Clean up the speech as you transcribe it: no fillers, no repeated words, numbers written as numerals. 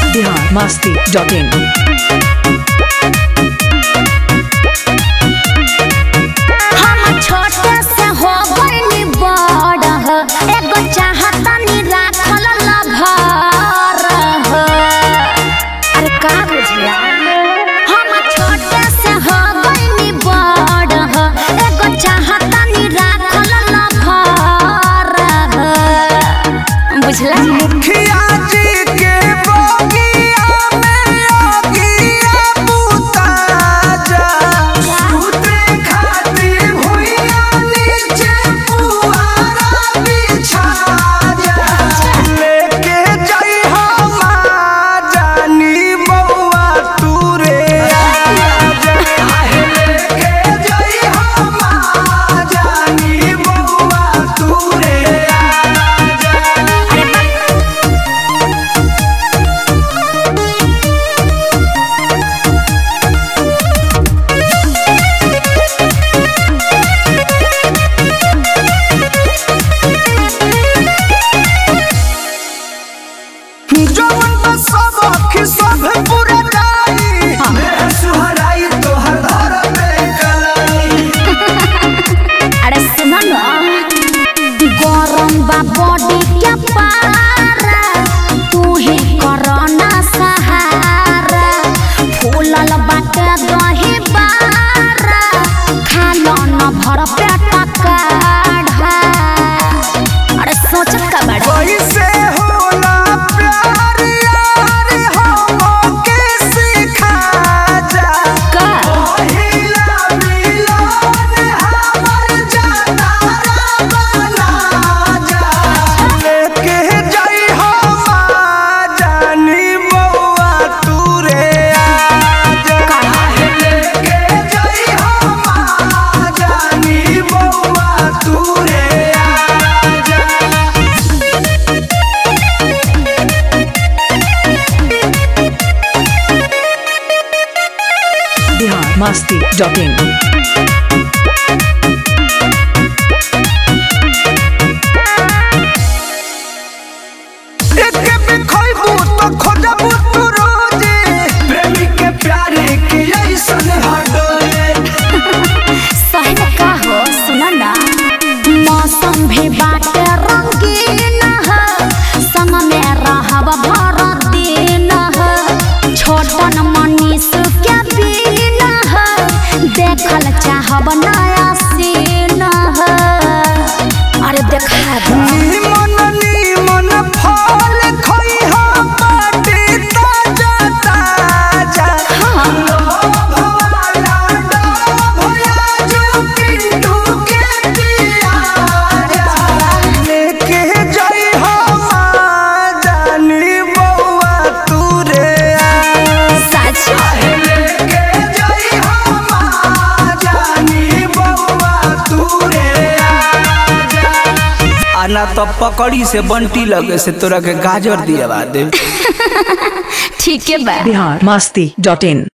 biharmasti.in हम छोटे से हो गइली बड़ ह एगो चाहतनी राखल लभर ह अरे का बुझला हम छोटे से हो गइली बड़ ह एगो चाहतनी राखल लभर ह बुझला मुखिया जी के बगिया में आगिया बुता जा सूते खातिर भुइया नीचे पुआरा बिछा जा लेके जाई हम जानी बउआ तू रे लेके जाई हम जानी बउआ तू रे जवन बस सब अखी सब पूरा जाई मैं सुहराई तोहर धर पे कलाई अरे सुनो ना गरम बा बॉडी के पारा तू ही करना सहारा फूलल बाटे दही बारा खालो न भर पेट काढ़ा अरे सोचत का बड़ा कैसे होला प्यार यार हमके सिखा जा का पहिला मिलन हमर जतारा बना जा लेके जाई हम जानी बउआ तू रे आजा लेके जाई हम जानी बउआ तू रे आजा biharmasti.in एके बिखैबू तो खोजबू तू रोजे प्रेमी के प्यारे के ऐसन हडोले सही में का हो सुना ना मौसम भी बाटे रंगीन है संग में रहब भर दिन है छोटन मनीष के बीन है देखल चाहब नया सीन है अरे देखा दो नीमन फल खइहा बाटी ताजा ताजा हाँ लोभ वाला डोभ जो पिंटू के पिया लेके जाई हम जानी बउआ तू रे सच लेके जाई हम जानी बउआ तू रे आना तो पकड़ी से बंटी लगे से तोरा के गाजर दिया दे ठीक है बा biharmasti.in